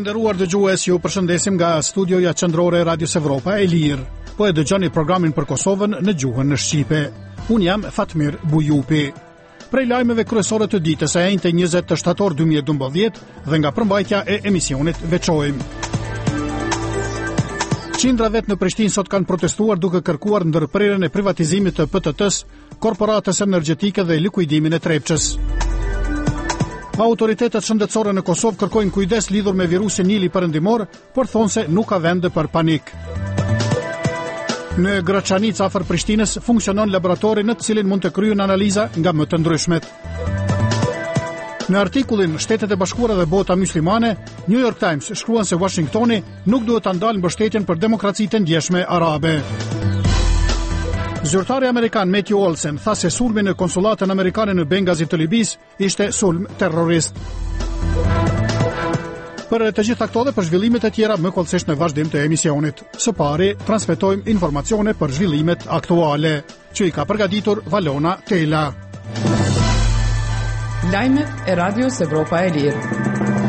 nderuar dëgjues, ju përshëndesim nga studioja qendrore e Radios Evropa e Lirë. Po e dëgjoni programin për Kosovën në gjuhën në shqipe. Unë jam Fatmir Bujupi. Prej lajmeve kryesore të ditës së enjte 20 shtator 2012 dhe nga përmbajtja e emisionit veçojmë. Qindra vet në Prishtinë sot kanë protestuar duke kërkuar ndërprerjen e privatizimit të PTT-s, korporatës energjetike dhe likuidimin e Trepçës. Autoritetet shëndetësore në Kosovë kërkojnë kujdes lidhur me virusin Nili perëndimor, por thonë se nuk ka vende për panik. Në Graçanic afër Prishtinës funksionon laboratori në të cilin mund të kryen analiza nga më të ndryshmet. Në artikullin Shtetet e Bashkuara dhe bota muslimane, New York Times shkruan se Washingtoni nuk duhet ta ndalë mbështetjen për demokracitë e ndjeshme arabe. Zyrtari amerikan Matthew Olsen tha se sulmi në konsulatën amerikane në Bengazi të Libis ishte sulm terrorist. Për të gjitha këto dhe për zhvillimet e tjera më kollësisht në vazhdim të emisionit. Së pari, transmetojmë informacione për zhvillimet aktuale, që i ka përgatitur Valona Tela. Lajmet e Radios Evropa e Lirë.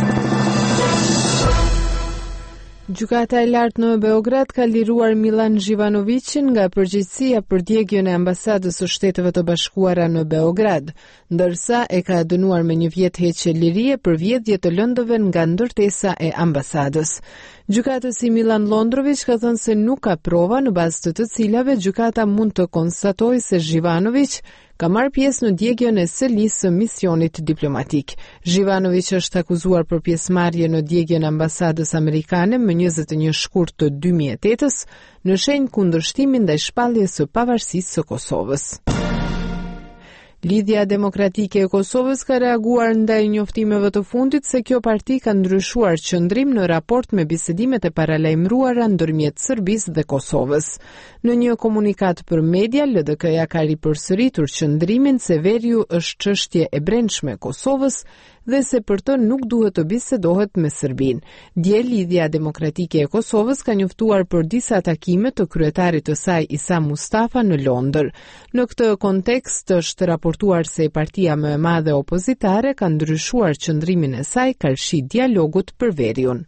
Gjykata e lartë në Beograd ka liruar Milan Zhivanovićin nga përgjegjësia për djegjen e ambasadës së Shteteve të Bashkuara në Beograd, ndërsa e ka dënuar me 1 vjet heqje lirie për vjedhje të lëndëve nga ndërtesa e ambasadës. Gjykatësi Milan Londrović ka thënë se nuk ka prova në bazë të cilave gjykata mund të konstatojë se Zhivanović ka marrë pjesë në djegjen e selisë së misionit diplomatik. Zhivanović është akuzuar për pjesëmarrje në djegjen e ambasadës amerikane më 21 shkurt të 2008-s në shenjë kundërshtimin ndaj shpalljes së pavarësisë së Kosovës. Lidhja Demokratike e Kosovës ka reaguar ndaj njoftimeve të fundit se kjo parti ka ndryshuar qëndrim në raport me bisedimet e paralajmëruara ndërmjet Serbisë dhe Kosovës. Në një komunikat për media, LDK-ja ka ripërsëritur qëndrimin se veriu është çështje e brendshme e Kosovës dhe se për të nuk duhet të bisedohet me Serbinë. Dje Lidhja Demokratike e Kosovës ka njoftuar për disa takime të kryetarit të saj Isa Mustafa në Londër. Në këtë kontekst është raportuar se partia më e madhe opozitare ka ndryshuar qëndrimin e saj karshi dialogut për veriun.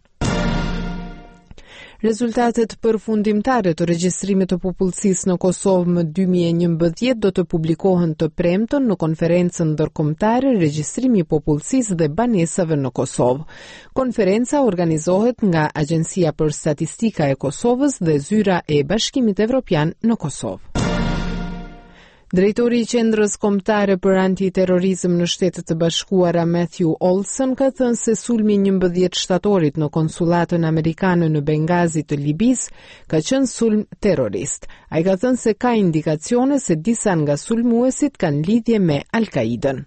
Rezultatet përfundimtare të regjistrimit të popullsisë në Kosovë më 2011 do të publikohen të premten në konferencën ndërkombëtare Regjistrimi i popullsisë dhe banesave në Kosovë. Konferenca organizohet nga Agjencia për Statistika e Kosovës dhe Zyra e Bashkimit Evropian në Kosovë. Drejtori i Qendrës Kombëtare për Antiterrorizëm në Shtetet e Bashkuara Matthew Olsen ka thënë se sulmi 11 shtatorit në konsulatën amerikane në Bengazi të Libis ka qenë sulm terrorist. Ai ka thënë se ka indikacione se disa nga sulmuesit kanë lidhje me Al-Qaidën.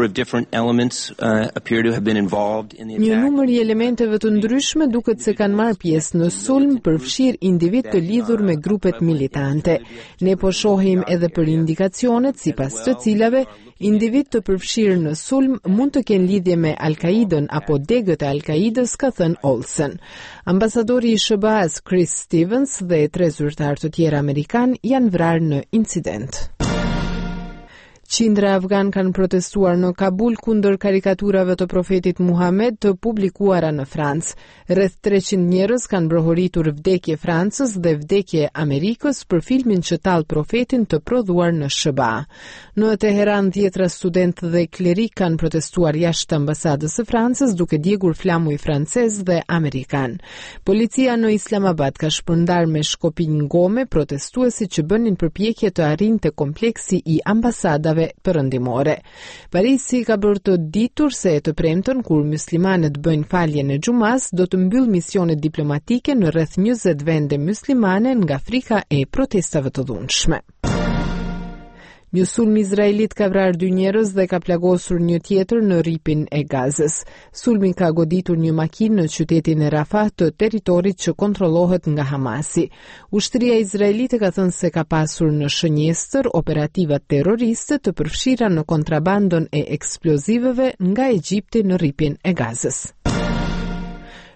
Një numër i elementeve të ndryshme duket se kanë marrë pjesë në sulm, përfshir individ të lidhur me grupet militante. Ne po shohim edhe për sipas të cilave individ të përfshirë në sulm mund të kenë lidhje me Al-Qaidën apo degët e Al-Qaidës, ka thënë Olsen. Ambasadori i SBA-s Chris Stevens dhe 3 zyrtar të tjerë amerikan janë vrarë në incident. Qindra afgan kanë protestuar në Kabul kundër karikaturave të profetit Muhammed të publikuara në Francë. Rreth 300 njerëz kanë brohoritur vdekje Francës dhe vdekje Amerikës për filmin që tall profetin të prodhuar në SBA. Në Teheran, 10 studentë dhe klerik kanë protestuar jashtë ambasadës së Francës duke djegur flamuj francez dhe amerikan. Policia në Islamabad ka shpërndar me shkopinj gome protestuesit që bënin përpjekje të arrinte kompleksi i ambasadave perëndimore. Parisi ka bërë të ditur se të premten kur muslimanët bëjnë faljen e xumas do të mbyll misionet diplomatike në rreth 20 vende muslimane nga frika e protestave të dhunshme. Një sulm izraelit ka vrarë 2 njerëz dhe ka plagosur një tjetër në ripin e Gazës. Sulmi ka goditur një makinë në qytetin e Rafah të territorit që kontrollohet nga Hamasi. Ushtria izraelite ka thënë se ka pasur në shënjestër operativa terroriste të përfshira në kontrabandën e eksploziveve nga Egjipti në ripin e Gazës.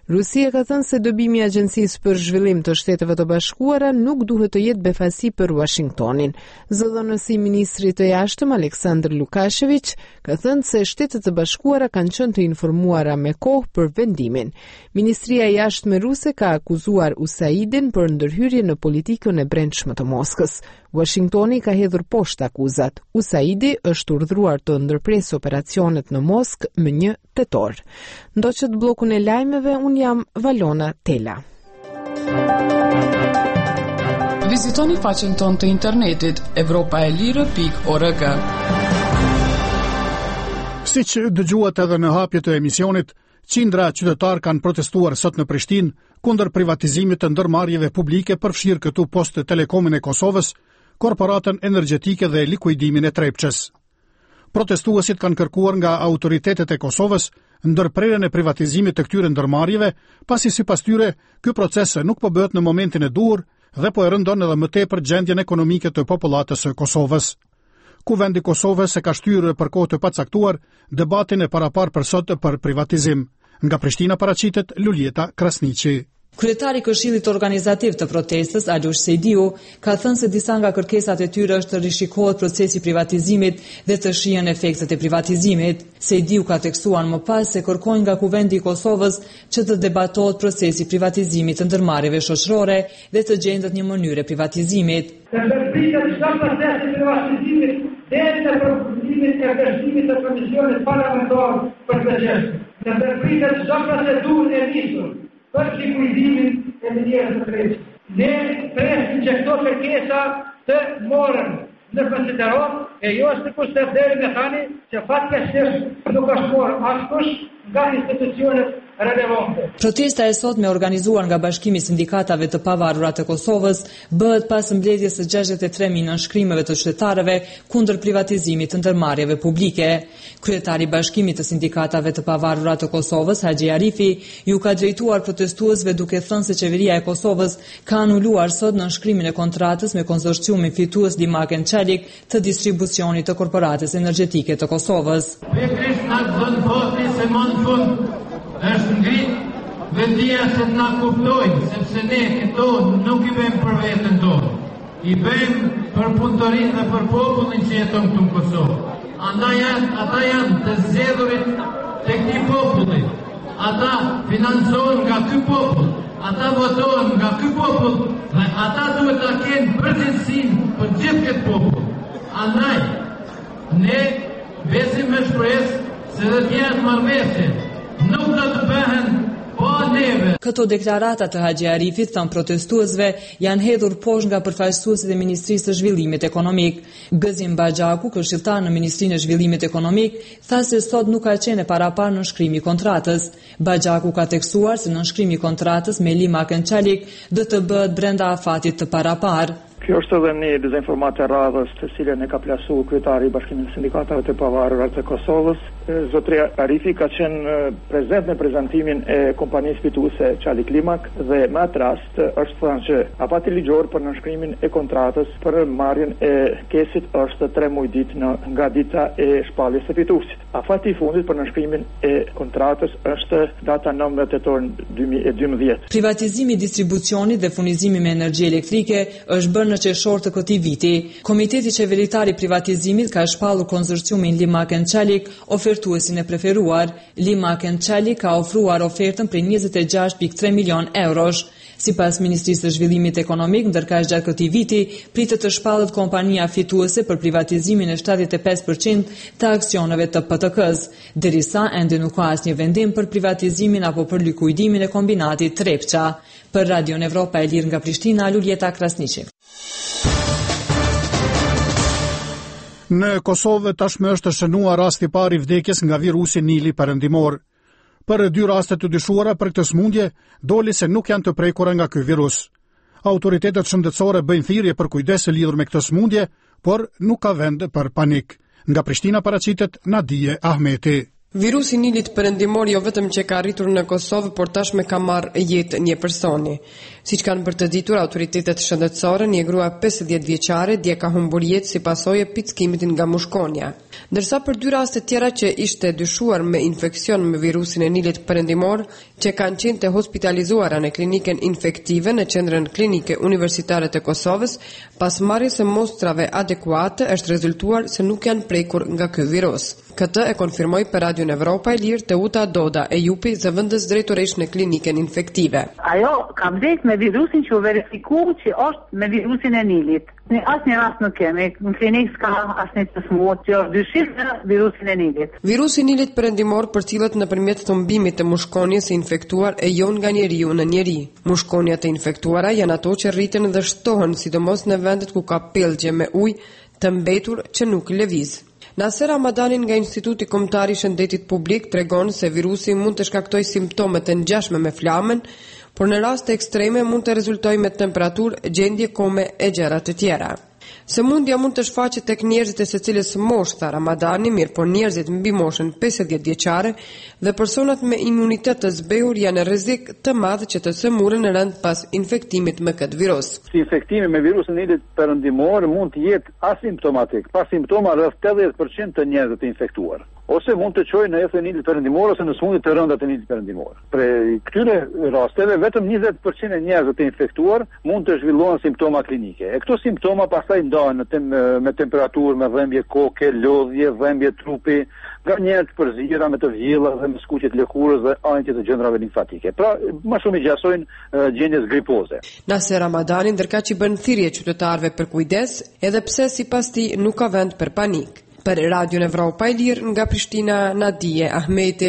Rusia ka thënë se dëbimi i Agjencisë për Zhvillim të Shteteve të Bashkuara nuk duhet të jetë befasi për Washingtonin. Zëdhënësi i ministrit të jashtëm Aleksandr Lukashevich ka thënë se Shtetet e Bashkuara kanë qenë të informuara me kohë për vendimin. Ministria e Jashtme ruse ka akuzuar USAID-in për ndërhyrje në politikën e brendshme të Moskës. Washingtoni ka hedhur poshtë akuzat. USAID-i është urdhëruar të ndërpresë operacionet në Moskë më 1 tetor. Ndoqët bllokun e lajmeve, unë jam Valona Tela. Vizitoni faqen tonë të internetit evropaelire.org. Siç dëgjuat edhe në hapje të emisionit, qindra qytetar kanë protestuar sot në Prishtinë kundër privatizimit të ndërmarrjeve publike, përfshirë këtu Post Telekomin e Kosovës, korporatën energjetike dhe likuidimin e Trepçës. Protestuesit kanë kërkuar nga autoritetet e Kosovës ndërprerjen e privatizimit të këtyre ndërmarrjeve, pasi sipas tyre ky proces nuk po bëhet në momentin e duhur dhe po e rëndon edhe më tepër gjendjen ekonomike të popullatës së Kosovës. Kuvendi i Kosovës e ka shtyrë për kohë të pacaktuar debatin e parapar për sot për privatizim. Nga Prishtina paraqitet Luljeta Krasniqi. Kryetari i Këshillit Organizativ të protestës, Alush Sejdiu, ka thënë se disa nga kërkesat e tyre është të rishikohet procesi i privatizimit dhe të shihen efektet e privatizimit. Sejdiu ka tekstuar më pas se kërkojnë nga Kuvendi i Kosovës që të debatohet procesi i privatizimit të ndërmarrjeve shoqërore dhe të gjendet një mënyrë privatizimit. Të ndërpritet çdo proces i privatizimit deri në përfundimin e vazhdimit të komisionit parlamentar për të çështën. Të ndërpritet çdo procedurë e nisur për likuidimin e minierëve të Trepçës. Ne presim që këto kërkesa të morën në konsiderim e jo është kusht deri me tani që fatkeqësisht nuk është morë askush nga institucionet relevante. Protesta e sotme organizuar nga Bashkimi i Sindikatave të Pavarura të Kosovës bëhet pas mbledhjes së 63.000 nënshkrimeve të qytetarëve kundër privatizimit të ndërmarrjeve publike. Kryetari i Bashkimit të Sindikatave të Pavarura të Kosovës, Haxhi Arifi, ju ka drejtuar protestuesve duke thënë se qeveria e Kosovës ka anuluar sot nënshkrimin e kontratës me konsorciumin fitues Limaken Çelik të distribucionit të korporatës energjetike të Kosovës. Është ngrit vendia se na kuptojnë, sepse ne këto nuk i bëjmë për veten tonë. I bëjmë për punëtorinë dhe për popullin që jeton këtu në Kosovë. Ata janë të zgjedhurit tek ky populli. Ata financohen nga ky popull. Ata votohen nga ky popull dhe ata duhet ta kenë përgjegjësinë për gjithë këtë popull. Andaj ne besim me shpresë se do të jetë marrëveshje. Nuk do të bëhen pa neve. Këto deklarata të Haxhi Arifit, thënë protestuesve, janë hedhur poshtë nga përfaqësuesit e Ministrisë së Zhvillimit Ekonomik. Gëzim Baxhaku, këshilltar në Ministrinë e Zhvillimit Ekonomik, tha se sot nuk ka qenë parapar nënshkrimi i kontratës. Baxhaku ka tekstuar se nënshkrimi i kontratës me Limaken Çelik do të bëhet brenda afatit të parapar. Kjo është edhe një dezinformatë e radhës të cilën e ka plasu kryetari i Bashkimit të Sindikatave të Pavarura të Kosovës. Zotri Arifi ka qenë prezent në prezantimin e kompanisë fituese Çelik Limak dhe në atë rast është thënë që afati ligjor për nënshkrimin e kontratës për marrjen e kesit është 3 muaj ditë nga dita e shpalljes së fituesit. Afati i fundit për nënshkrimin e kontratës është data 19 tetor 2012. Privatizimi i distribucionit dhe furnizimi me energji elektrike është bërë në qershor të këtij viti. Komiteti qeveritar i privatizimit ka shpallur konsorciumin Limaken Çelik, ofertuesin e preferuar. Limaken Çelik ka ofruar ofertën për 26.3 milion eurosh. Sipas Ministrisë së Zhvillimit Ekonomik, ndërkaq gjatë këtij viti pritet të shpallet kompania fituese për privatizimin e 75% të aksioneve të PTK-s, derisa ende nuk ka asnjë vendim për privatizimin apo për likuidimin e kombinatit Trepça. Për Radio Evropa e Lirë nga Prishtina, Luljeta Krasniqi. Në Kosovë tashmë është shënuar rasti i parë i vdekjes nga virusi Nili perëndimor. Për 2 raste të dyshuara për këtë sëmundje, doli se nuk janë të prekura nga ky virus. Autoritetet shëndetësore bëjnë thirrje për kujdes lidhur me këtë sëmundje, por nuk ka vend për panik. Nga Prishtina paraqitet Nadije Ahmeti. Virusi Nilit perëndimor jo vetëm që ka arritur në Kosovë, por tashmë ka marrë jetë një personi. Siç kanë për të ditur autoritetet shëndetësore, një grua 50 vjeçare dje ka humbur jetë si pasojë e pickimit nga mushkonja. Ndërsa për 2 raste tjera që ishte dyshuar me infeksion me virusin e Nilit perëndimor, që kanë qenë të hospitalizuara në klinikën infektive në qendrën klinike universitare të Kosovës, pas marrjes së mostrave adekuate është rezultuar se nuk janë prekur nga ky virus. Këtë e konfirmoi për Radion Evropa e Lirë Teuta Doda e Jupi, zëvendës drejtoresh në klinikën infektive. Ajo ka vdes me virusin që u verifiku që është me virusin e Nilit. Në asnjë rast nuk kemi, në klinikë s'ka asnjë të smuar që është dyshim në virusin e Nilit. Virusi i Nilit perëndimor përcillet nëpërmjet thumbimit të mushkonjes së infektuar e jo nga njeriu në njeri. Mushkonjat e infektuara janë ato që rriten dhe shtohen, sidomos në vendet ku ka pellgje me ujë të mbetur që nuk lëviz. Naser Ramadani nga Instituti Kombëtar i Shëndetit Publik tregon se virusi mund të shkaktojë simptome të ngjashme me flamen, por në raste ekstreme mund të rezultojë me temperaturë, gjendje kome e gjëra të tjera. Sëmundja mund të shfaqet tek njerëzit e secilës moshë, tha Ramadani, mirë po njerëzit mbi moshën 50 vjeçare dhe personat me imunitet të zbehur janë në rrezik të madh që të sëmurën në rënd pas infektimit me këtë virus. Infektimi me virusin e Nilit perëndimor mund të jetë asimptomatik, pa simptoma rreth 80% të njerëzve të infektuar. Ose mund të çojë në efektin e Nilit perëndimor ose në smundje të rënda të Nilit perëndimor. Për këtyre rasteve vetëm 20% e njerëzve të infektuar mund të zhvillojnë simptoma klinike. E këto simptoma pastaj ndahen me temperaturë, me dhëmbje koke, lodhje, dhëmbje trupi, nga njerëz përzira me të vjella dhe me skuqje të lëkurës dhe anëqe të gjendrave limfatike. Pra, më shumë i gjasojnë gjendjes gripoze. Naser Ramadani ndërkaq i bën thirrje qytetarëve për kujdes, edhe pse sipas tij nuk ka vend për panik. Për Radion Evropa e Lirë nga Prishtina, Nadije Ahmeti.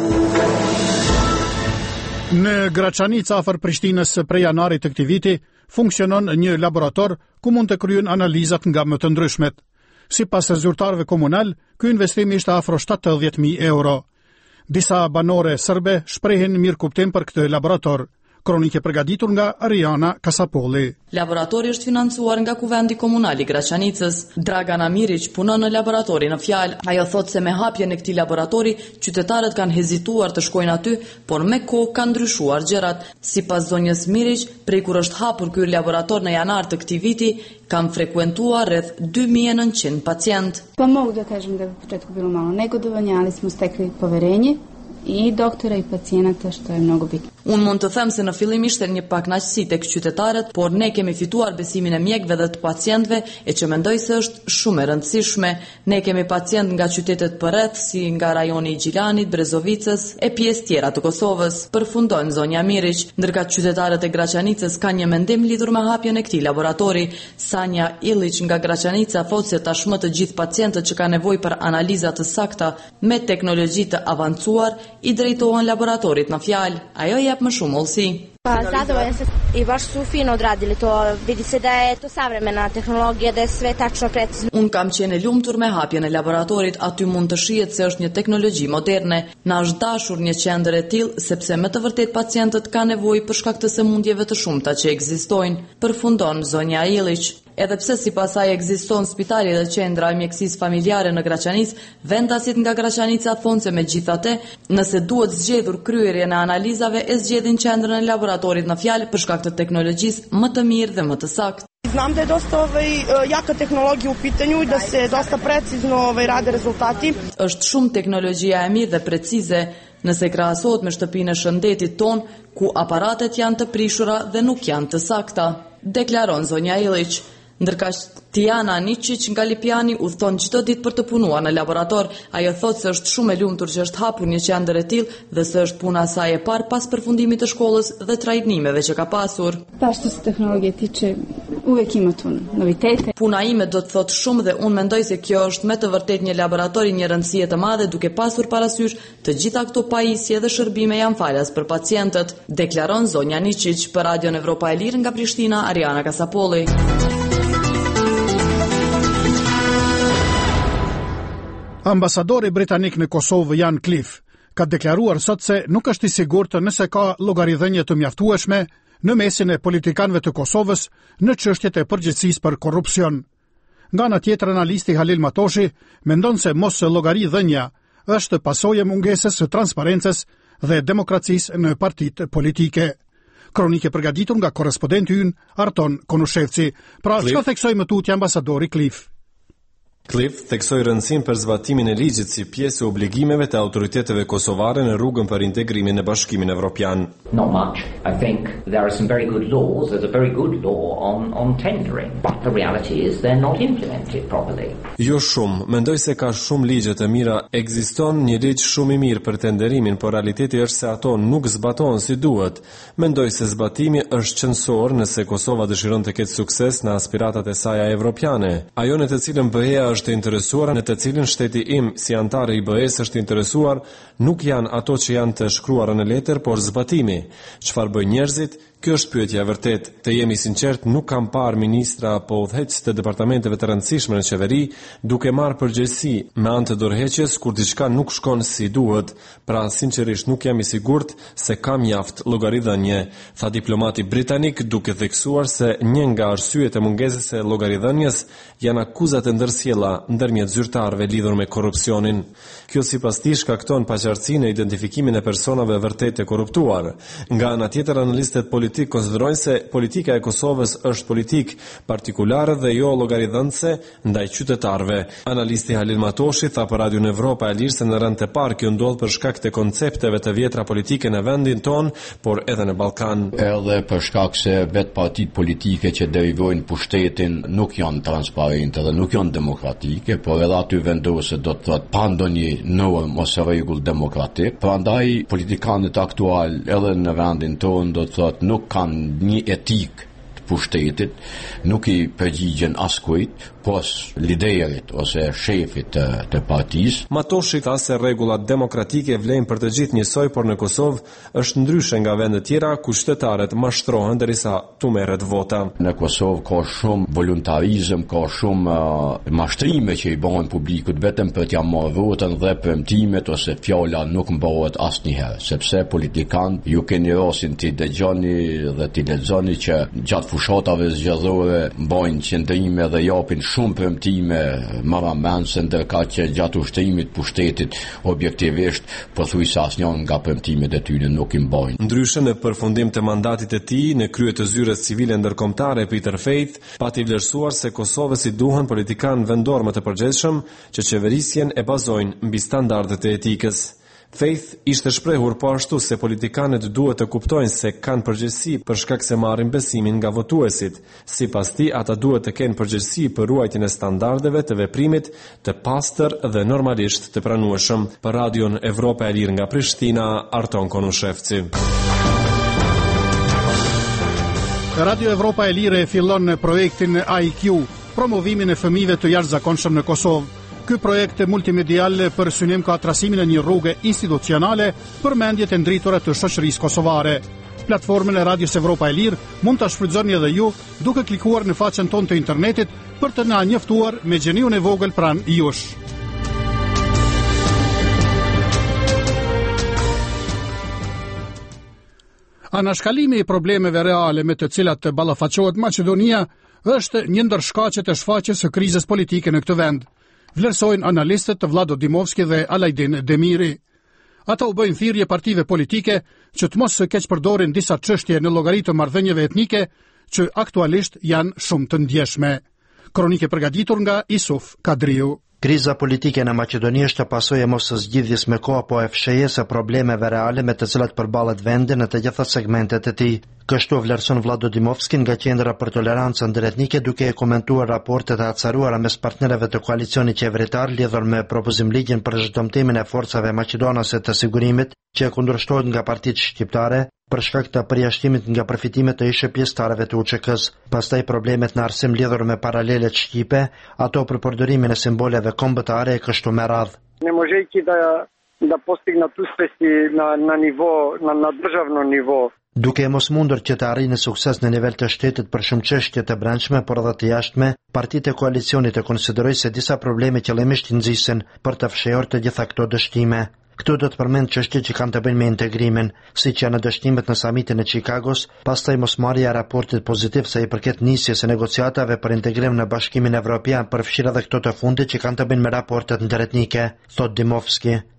Në Graçanicë afër Prishtinës prej janarit të këtij viti funksionon një laborator ku mund të kryhen analizat nga më të ndryshmet. Sipas zyrtarëve komunal, ky investim ishte afro 70.000 euro. Disa banore serbe shprehin mirëkuptim për këtë laborator. Kronike përgatitur nga Ariana Kasapolli. Laboratori është financuar nga Kuvendi Komunal i Graçanicës. Dragana Mirić punon në laboratori në fjalë. Ajo thotë se me hapjen e këtij laboratori, qytetarët kanë hezituar të shkojnë aty, por me kohë kanë ndryshuar gjërat. Sipas zonjës Mirić, prej kur është hapur ky laborator në janar të këtij viti, kanë frekuentuar rreth 2900 pacijentë. Pa mogu da kažem da je u početku bilo malo negodovanja, ali smo stekli poverenje i doktora i pacijenata, što je mnogo bitno. Unë mund të them se në fillim ishte një pakënaqësi tek qytetarët, por ne kemi fituar besimin e mjekëve dhe të pacientëve, e që mendoj se është shumë e rëndësishme. Ne kemi pacientë nga qytetet përreth, si nga rajoni i Gjilanit, Brezovicës e pjesë tjera të Kosovës. Përfundon zonja Mirić, ndërka qytetarët e Graçanicës kanë një mendim lidhur me hapjen e këtij laboratori. Sanja Illiç nga Graçanica thotë se tashmë të gjithë pacientët që kanë nevojë për analiza të sakta me teknologji të avancuar i drejtohen laboratorit në fjalë. Ajo jep më shumë ullësi. Pa zadovoljna sam i baš su fino odradili to. Vidi se da je to savremena tehnologija, da je sve tačno precizno. Unë kam qenë e lumtur me hapjen e laboratorit, aty mund të shihet se është një teknologji moderne. Na është dashur një qendër e tillë sepse me të vërtet pacientët kanë nevojë për shkak të sëmundjeve të shumta që ekzistojnë, përfundon zonja Illić. Edhe pse sipas saj ekziston spitali dhe qendra e mjekësisë familjare në Graçanicë, vendasit nga Graçanica thonë se megjithatë, nëse duhet zgjedhur kryerjen e analizave, e zgjedhin qendrën e laboratorit në fjalë për shkak të teknologjisë më të mirë dhe më të saktë. Znam da je dosta jaka tehnologija u pitanju i da se dosta precizno rade rezultati. Është shumë teknologjia e mirë dhe precize nëse krahasohet me shtëpinë e shëndetit ton, ku aparatet janë të prishura dhe nuk janë të sakta, deklaron zonja Illić. Ndërka Tiana Ničić nga Lipiani udhton çdo ditë për të punuar në laborator. Ajo thotë se është shumë e lumtur që është hapur një qendër e tillë dhe se është puna e saj e parë pas përfundimit të shkollës dhe trajnimeve që ka pasur. Pa što se tehnologije tiče, uvek ima tu novitete. Puna ime do të thotë shumë dhe unë mendoj se kjo është me të vërtet një laborator i një rëndësie të madhe, duke pasur parasysh të gjitha këto pajisje dhe shërbime janë falas për pacientët, deklaron zonja Ničić për Radion Evropa e Lirë nga Prishtina, Ariana Kasapolli. Ambasadori britanik në Kosovë Jan Cliff ka deklaruar sot se nuk është i sigurt nëse ka llogaridhënie të mjaftueshme në mesin e politikanëve të Kosovës në çështjet e përgjegjësisë për korrupsion. Nga ana tjetër, analisti Halil Matoshi mendon se mos llogaridhënia është pasojë e mungesës së transparencës dhe demokracisë në partitë politike. Kronike përgatitur nga korrespondenti ynë Arton Konushevci. Pra, çka theksoi më tutje ambasadori Cliff? Cliff theksoi rëndësinë për zbatimin e ligjit si pjesë e obligimeve të autoriteteve kosovare në rrugën për integrimin në Bashkimin Evropian. Not much. I think there are some very good laws. There's a very good law on tendering, but the reality is they're not implemented properly. Jo shumë, mendoj se ka shumë ligje të mira. Ekziston një ligj shumë i mirë për tenderimin, por realiteti është se ato nuk zbatohen si duhet. Mendoj se zbatimi është qëndësor nëse Kosova dëshiron të ketë sukses në aspiratat e saj evropiane. Ajo në të cilën BE është interesuar, në të cilin shteti im si antar i BE-s është interesuar, nuk janë ato që janë të shkruara në letër, por zbatimi. Çfarë bëjnë njerëzit? Kjo është pyetja e vërtet. Të jemi sinqert, nuk kam parë ministra apo udhëheqës të departamenteve të rëndësishme në qeveri duke marrë përgjegjësi me anë të dorëheqjes kur diçka nuk shkon si duhet. Pra, sinqerisht nuk jam i sigurt se ka mjaft llogaridhënie, tha diplomati britanik, duke theksuar se një nga arsyet e mungesës së llogaridhënies janë akuzat e ndërsjella ndërmjet zyrtarëve lidhur me korrupsionin. Kjo sipas tij shkakton paqartësinë e identifikimin e personave vërtet të korruptuar. Nga ana tjetër, analistët politik konsiderojnë se politika e Kosovës është politik partikolare dhe jo llogaridhënëse ndaj qytetarëve. Analisti Halil Matoshi tha për Radion Evropa e Lirë se në rënd të parë kjo ndodh për shkak të koncepteve të vjetra politike në vendin ton, por edhe në Ballkan. Edhe për shkak se vetë partitë politike që derivojnë pushtetin nuk janë transparente dhe nuk janë demokratike, por edhe aty vendoset do të thotë pa ndonjë normë ose rregull demokratik. Prandaj politikanët aktual edhe në vendin ton do të thotë nuk kanë një etik të pushtetit, nuk i përgjigjen askujt, pos liderit ose shefit të partisë. Matoshi tha se rregullat demokratike vlejnë për të gjithë njësoj, por në Kosovë është ndryshe nga vende tjera ku qytetarët mashtrohen derisa tu merret vota. Në Kosovë ka shumë voluntarizëm, ka shumë mashtrime që i bëhen publikut vetëm për t'ia marrë votën dhe premtimet ose fjala nuk mbahet asnjëherë, sepse politikanë ju keni rastin të dëgjoni dhe të lexoni që gjatë fushatave zgjedhore bëjnë qendrime dhe japin shumë premtime marramendse, ndërka që gjatë ushtrimit pushtetit objektivisht pothuajse asnjë nga premtimet e tyre nuk i mbajnë. Ndryshe, në përfundim të mandatit të tij në krye të zyrës civile ndërkombëtare, Peter Faith pati vlerësuar se Kosovës i duhen politikanë vendor më të përgjegjshëm që qeverisjen e bazojnë mbi standardet e etikës. Faith ishte shprehur po ashtu se politikanët duhet të kuptojnë se kanë përgjegjësi për shkak se marrin besimin nga votuesit. Sipas tij, ata duhet të kenë përgjegjësi për ruajtjen e standardeve të veprimit të pastër dhe normalisht të pranueshëm. Për Radion Evropa e Lirë nga Prishtina, Arton Konushevci. Radio Evropa e Lirë fillon projektin IQ, promovimin e fëmijëve të jashtëzakonshëm në Kosovë. Ky projekt multimedial për synim ka trasimin e një rrugë institucionale për mendjet e ndritura të shoqërisë kosovare. Platformën e Radios Evropa e Lirë mund ta shfrytëzoni edhe ju duke klikuar në faqen tonë të internetit për të na njoftuar me gjeniun e vogël pranë jush. Anashkalimi i problemeve reale me të cilat ballafaqohet Maqedonia është një ndër shkaqet e shfaqjes së krizës politike në këtë vend, vlerësojnë analistët Vlado Dimovski dhe Alajdin Demiri. Ata u bëjnë thirrje partive politike që të mos keq përdorin disa çështje në llogari të marrëdhënieve etnike që aktualisht janë shumë të ndjeshme. Kronike përgatitur nga Isuf Kadriu. Kriza politike në Maqedoni është pasojë e mos së zgjidhjes me kohë apo e fshehjes së problemeve reale me të cilat përballet vendi në të gjitha segmentet e tij. Kështu vlerëson Vlado Dimovski nga Qendra për Tolerancën Ndëretnike duke e komentuar raportet e acaruara mes partnerëve të koalicionit qeveritar lidhur me propozimligjin për zhdëmtimin e forcave maqedonase të sigurimit që kundërshtohet nga partitë shqiptare për shkak të përjashtimit nga përfitimet të ish pjesëtarëve të UÇK-s. Pastaj problemet në arsim lidhur me paralelet shqipe, ato për përdorimin e simboleve kombëtare e kështu me radhë. Ne možeјќи da постигнат успеси на државно ниво. Duke mos mundur që të arrijnë sukses në nivel të shtetit për shumë çështje të brendshme, por edhe të jashtme, partitë e koalicionit e konsiderojnë se disa probleme qëllimisht nxisen për të fshehur të gjitha këto dështime. Këtu do të përmend çështje që kanë të bëjnë me integrimin, siç janë dështimet në samitin e Chicagos, pastaj mosmarrja e raportit pozitiv sa i përket nisjes së negociatave për integrim në Bashkimin Evropian, përfshirë edhe këto të fundit që kanë të bëjnë me raportet ndëretnike, thot Dimovski.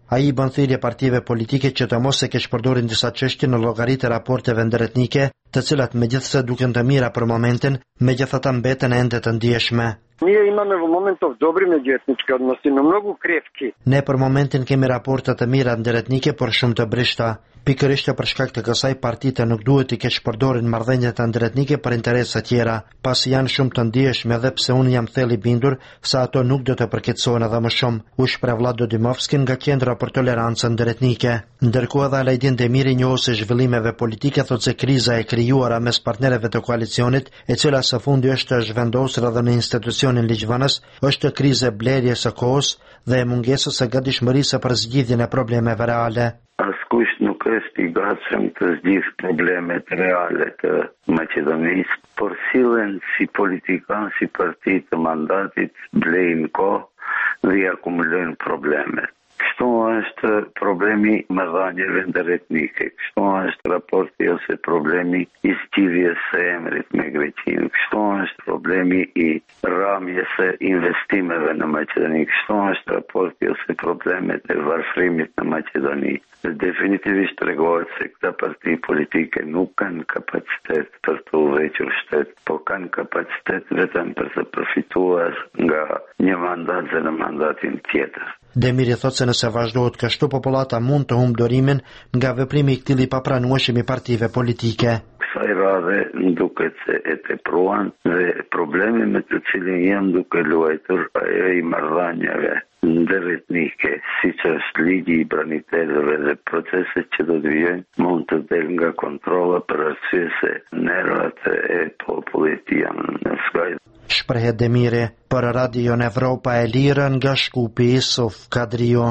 Ai bën thirrje partive politike që të mos e keq përdorin disa çështje në llogaritë e raporteve ndërretnike, të cilat megjithse duken të mira për momentin, megjithatë mbeten ende të ndjeshme. Ние имаме во моментов добри меѓуетнички односи, но многу кревки. Ne për momentin kemi raporte të mira ndërretnike, por shumë të brishta. Pikërisht për shkak të kësaj partitë nuk duhet të keq përdorin marrëdhëniet ndërretnike për interese tjera, pasi janë shumë të ndjeshme edhe pse unë jam thellë bindur se ato nuk do të përkeçohen edhe më shumë, u shpreh Vlado Dimovski nga Qendra për Tolerancë Ndërretnike. Ndërkohë edhe Alajdin Demiri, njohës e zhvillimeve politike, thotë se kriza e krijuara mes partnerëve të koalicionit, e cila së fundi është zhvendosur edhe në institucionin ligjvënës, është krize blerjes së kohës dhe e mungesës së gatishmërisë për zgjidhjen e problemeve reale. Askush nuk është i gatshëm të zgjidhë problemet reale të Maqedonisë, por sillen si politikan, si parti të mandatit, blejnë kohë dhe akumulojnë problemet. Kështu është problemi marrëdhënieve ndërretnike, kështu është raporti ose problemi i zgjidhjes së emrit me Greqinë, kështu është problemi i rramjes së investimeve në Maqedoni, kështu është raporti ose problemet e varfërimit në Maqedoni. Definitivisht tregohet se këta parti politike nuk kanë kapacitet për të udhëhequr shtetin, por kanë kapacitet vetëm për të përfituar nga një mandat dhe në mandatin tjetër. Demiri thotë se nëse vazhdohet kështu, popullata mund të humbë dorimin nga veprimi i këtij papranueshëm i partive politike. Kësaj radhe duket se e tepruan dhe problemi me të cilin janë duke luajtur ajo i marrëdhënieve ndërretnike, siç është ligji i branitelëve dhe proceset që do të vijnë, mund të del nga kontrolla për arsye se nervat e popullit janë në skaj. Shprehet Demiri për Radio Evropa e Lirë nga Shkupi Isuf Kadrio.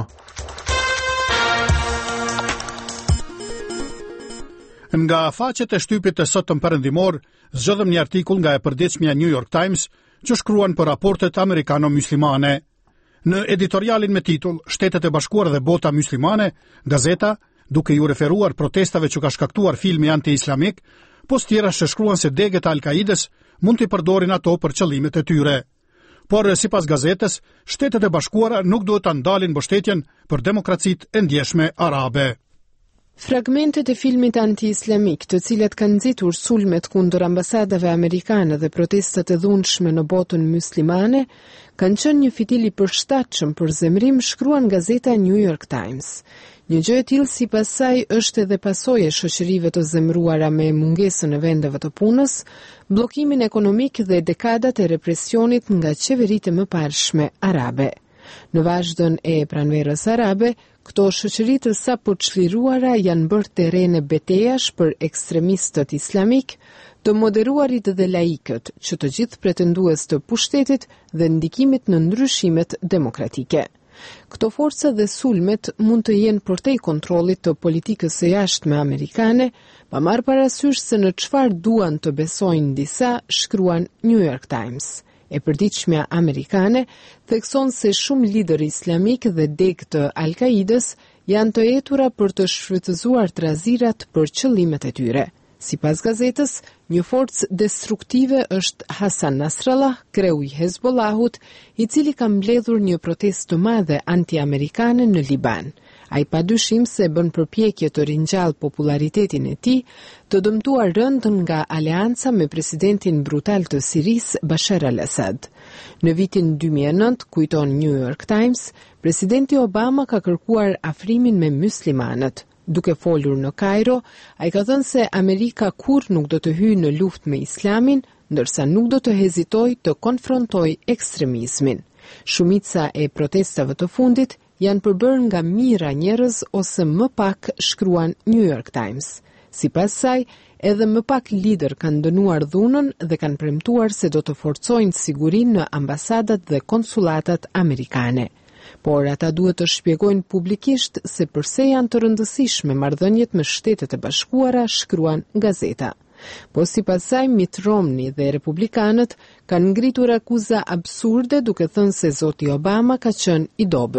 Nga faqet e shtypit të sotëm perëndimor, zgjodhëm një artikull nga e përditshmja New York Times që shkruan për raportet amerikano-muslimane. Në editorialin me titull Shtetet e Bashkuara dhe bota muslimane, gazeta, duke ju referuar protestave që ka shkaktuar filmi anti-islamik, post tjera shkruan se degët e Al-Kaides mund t'i përdorin ato për qëllimet e tyre. Por sipas gazetës, Shtetet e Bashkuara nuk duhet ta ndalin mbështetjen për demokracitë e ndjeshme arabe. Fragmentet e filmit anti-islamik, të cilat kanë nxitur sulmet kundër ambasadave amerikane dhe protestat e dhunshme në botën muslimane, kanë qenë një fitil i përshtatshëm për zemrim, shkruan gazeta New York Times. Një gjë e tillë sipas saj është edhe pasojë e shoqërive të zemruara me mungesën e vendeve të punës, bllokimin ekonomik dhe dekadat e represionit nga qeveritë e mëparshme arabe. Në vazhdon e pranverës arabe, këto shoqëri të sapo çliruara janë bërë terrene betejash për ekstremistët islamik, të moderuarit dhe laikët, që të gjithë pretendues të pushtetit dhe ndikimit në ndryshimet demokratike. Këto forca dhe sulmet mund të jenë përtej kontrollit të politikës së jashtme amerikane, pa marrë parasysh se në çfarë duan të besojnë disa, shkruan New York Times. E përditshmja amerikane thekson se shumë lider islamik dhe degë të Al-Kaides janë të etura për të shfrytëzuar trazirat për qëllimet e tyre. Sipas gazetës, një forcë destruktive është Hasan Nasrallah, kreu i Hezbollahut, i cili ka mbledhur një protestë të madhe anti-amerikane në Liban. Ai padyshim se bën përpjekje të ringjallë popularitetin e tij, të dëmtuar rënd nga aleanca me presidentin brutal të Sirisë, Bashar al-Assad. Në vitin 2009, kujton New York Times, presidenti Obama ka kërkuar afrimin me muslimanët. Duke folur në Kairo, ai ka thënë se Amerika kurrë nuk do të hyjë në luftë me Islamin, ndërsa nuk do të hezitojë të konfrontojë ekstremizmin. Shumica e protestave të fundit janë përbërë nga mijëra njerëz ose më pak, shkruan New York Times. Sipas saj, edhe më pak lider kanë dënuar dhunën dhe kanë premtuar se do të forcojnë sigurinë në ambasadat dhe konsulatat amerikane. Por ata duhet të shpjegojnë publikisht se pse janë të rëndësishme marrëdhëniet me Shtetet e Bashkuara, shkruan gazeta. Po sipas saj, Mitt Romney dhe republikanët kanë ngritur akuza absurde duke thënë se zoti Obama ka qenë i dobët.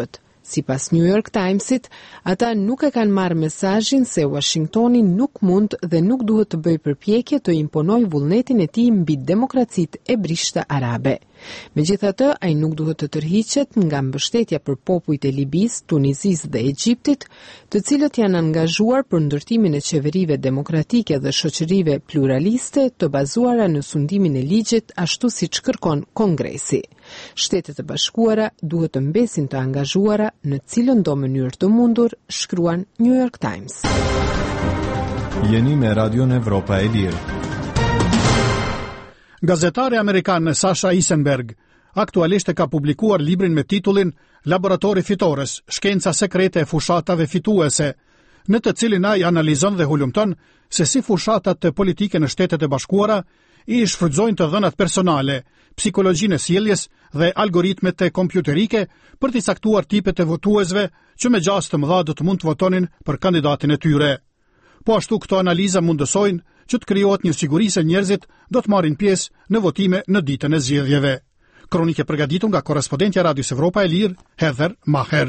Sipas New York Timesit, ata nuk e kanë marrë mesazhin se Washingtoni nuk mund dhe nuk duhet të bëjë përpjekje të imponojë vullnetin e tij mbi demokracitë e brishta arabe. Megjithatë, ai nuk duhet të tërhiqet nga mbështetja për popujt e Libisë, Tunizisë dhe Egjiptit, të cilët janë angazhuar për ndërtimin e qeverive demokratike dhe shoqërive pluraliste të bazuara në sundimin e ligjit ashtu siç kërkon Kongresi. Shtetet e Bashkuara duhet të mbesin të angazhuara në cilën do mënyrë të mundur, shkruan New York Times. Jeni me Radion Evropa e Lirë. Gazetare amerikane Sasha Eisenberg aktualisht e ka publikuar librin me titullin Laboratori fitores, shkenca sekrete e fushatave fituese, në të cilin ai analizon dhe hulumton se si fushatat politike në Shtetet e Bashkuara i shfrytëzojnë të dhënat personale, psikologjinë e sjelljes dhe algoritmet e kompjuterike për të caktuar tipet e votuesve që me gjastë të mëdha do të mund të votonin për kandidatin e tyre. Po ashtu këto analiza mundësojnë që të krijohet një siguri se njerëzit do të marrin pjesë në votime në ditën e zgjedhjeve. Kronikë përgatitur nga korrespondentja e Radios Evropa e Lirë, Heather Maher.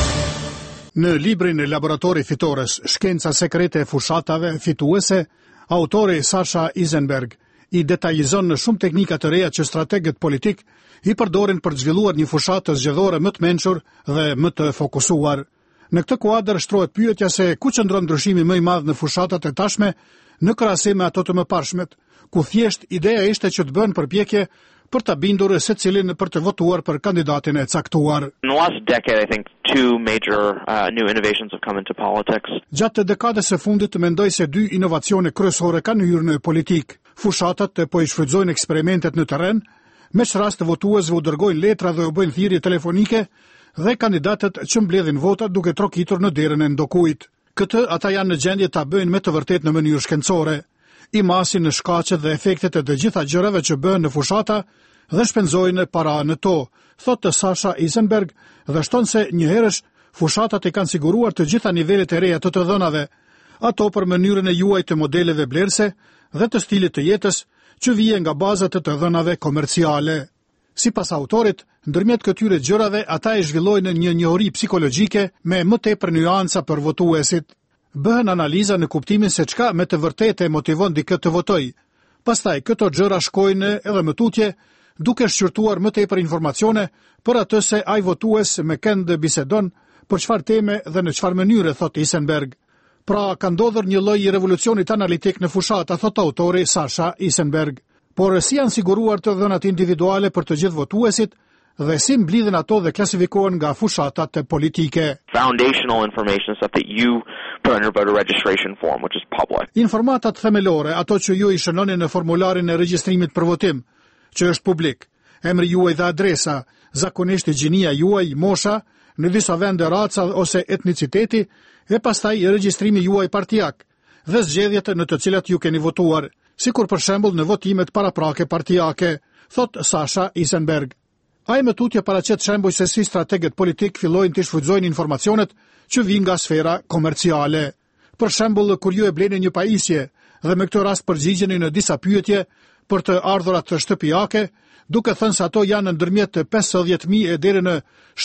Në librin Laboratori fitores, shkenca sekrete e fushatave fituese, autori Sasha Eisenberg i detajizon në shumë teknika të reja që strategët politik i përdorin për të zhvilluar një fushatë zgjedhore më të mençur dhe më të fokusuar. Në këtë kuadër shtrohet pyetja se ku qëndron ndryshimi më i madh në fushatat e tashme në krahasim me ato të mëparshmet, ku thjesht ideja ishte që të bën përpjekje për ta bindur secilin për të votuar për kandidatin e caktuar. In the last decade, I think two major new innovations have come into politics. Gjatë dekadës së fundit mendoj se dy inovacione kryesore kanë hyrë në politikë. Fushatat po i shfrytëzojnë eksperimentet në terren, me rast votuesve u dërgojnë letra dhe u bëjnë thirrje telefonike dhe kandidatët që mbledhin vota duke trokitur në derën e ndokujt. Këtë ata janë në gjendje ta bëjnë me të vërtetë në mënyrë shkencore. I masin në shkaqet dhe efektet e të gjitha gjërave që bëhen në fushata dhe shpenzojnë para në to, thotë Sasha Eisenberg dhe shton se njëherësh fushatat i kanë siguruar të gjitha nivelet e reja të dhënave, ato për mënyrën e juaj të modeleve blerëse dhe të stilit të jetës që vije nga bazat të dhënave komerciale. Sipas autorit, ndërmjet këtyre gjërave ata e zhvillojnë një njohuri psikologjike me më tepër nuanca për votuesit. Bëhen analiza në kuptimin se çka me të vërtetë e motivon dikë të votojë. Pastaj këto gjëra shkojnë edhe më tutje, duke shqyrtuar më tepër informacione për atë se ai votues me kënd bisedon për çfarë teme dhe në çfarë mënyre, thotë Eisenberg. Pra ka ndodhur një lloj revolucionit analitik në fushata, thotë autori Sasha Eisenberg. Por si janë siguruar të dhënat individuale për të gjithë votuesit dhe si mblidhen ato dhe klasifikohen nga fushatat politike. Foundational information stuff that you put on your voter registration form, which is public. Informatat themelore, ato që ju i shënoni në formularin e regjistrimit për votim, që është publik, emri juaj dhe adresa, zakonisht e gjinia juaj, mosha, në disa vende raca ose etniciteti, e pastaj regjistrimi juaj partijak dhe zgjedhjet në të cilat ju keni votuar, sikur për shembull në votimet paraprake partijake, thot Sasha Eisenberg. Ai më tutje paraqet shembuj se si strategët politik fillojnë të shfrytëzojnë informacionet që vijnë nga sfera komerciale. Për shembull, kur ju e bleni një pajisje dhe me këtë rast përgjigjeni në disa pyetje për të ardhurat shtëpiake, duke thënë se ato janë ndërmjet $50,000 deri në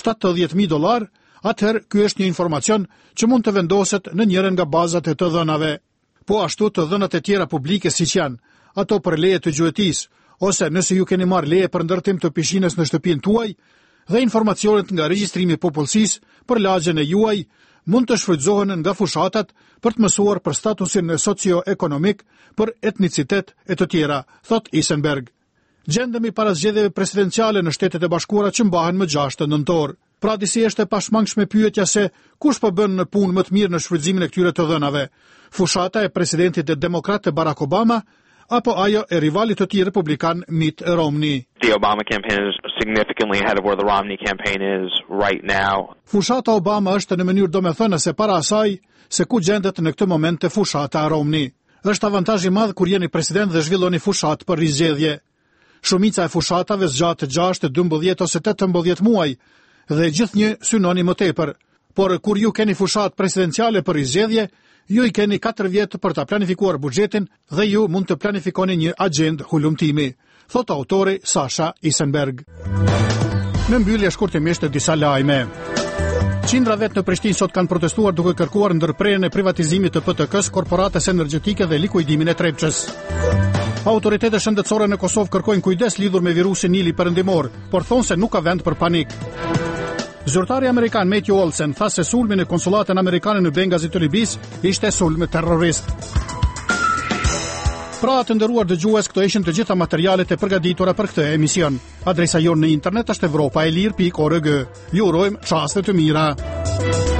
$70,000, atëherë ky është një informacion që mund të vendoset në njërin nga bazat e të dhënave. Po ashtu të dhënat e tjera publike siç janë ato për leje të gjuetisë, ose nëse ju keni marrë leje për ndërtim të pishinës në shtëpinë tuaj, dhe informacionet nga regjistrimi i popullsisë për lagjen e juaj mund të shfrytëzohen nga fushatat për të mësuar për statusin socio-ekonomik, për etnicitet e të tjera, thot Eisenberg. Gjendemi para zgjedhjeve presidenciale në Shtetet e Bashkuara që mbahen më 6 nëntor. Pra disi është e pashmangshme pyetja se kush po bën në punë më të mirë në shfrytëzimin e këtyre të dhënave, fushata e presidentit demokrat Barack Obama apo ajo e rivalit të tij republikan Mitt Romney. The Obama campaign is significantly ahead of where the Romney campaign is right now. Fushata Obama është në mënyrë domethënëse para asaj se ku gjendet në këtë moment të fushata Romney. Është avantazh i madh kur jeni president dhe zhvilloni fushat për rizgjedhje. Shumica e fushatave zgjat 6, 12 ose 18 muaj dhe gjithnjë synoni më tepër. Por kur ju keni fushat presidenciale për rizgjedhje, ju i keni 4 vjet për ta planifikuar buxhetin dhe ju mund të planifikoni një agjendë hulumtimi, thot autori Sasha Eisenberg. Në mbyllje shkurtimisht disa lajme. Qindra vetë në Prishtinë sot kanë protestuar duke kërkuar ndërprerjen e privatizimit të PTK-s, korporatës energjetike dhe likuidimin e Trepçës. Autoritetet shëndetësore në Kosovë kërkojnë kujdes lidhur me virusin Nili perëndimor, por thonë se nuk ka vend për panik. Zyrtari amerikan Matthew Olsen tha se sulmi në konsulatën amerikane në Bengazi të Libis ishte sulm terrorist. Pra të nderuar dëgjues, këto ishin të gjitha materialet e përgatitura për këtë emision. Adresa jonë në internet është evropaelir.org. Ju urojmë çaste të mira.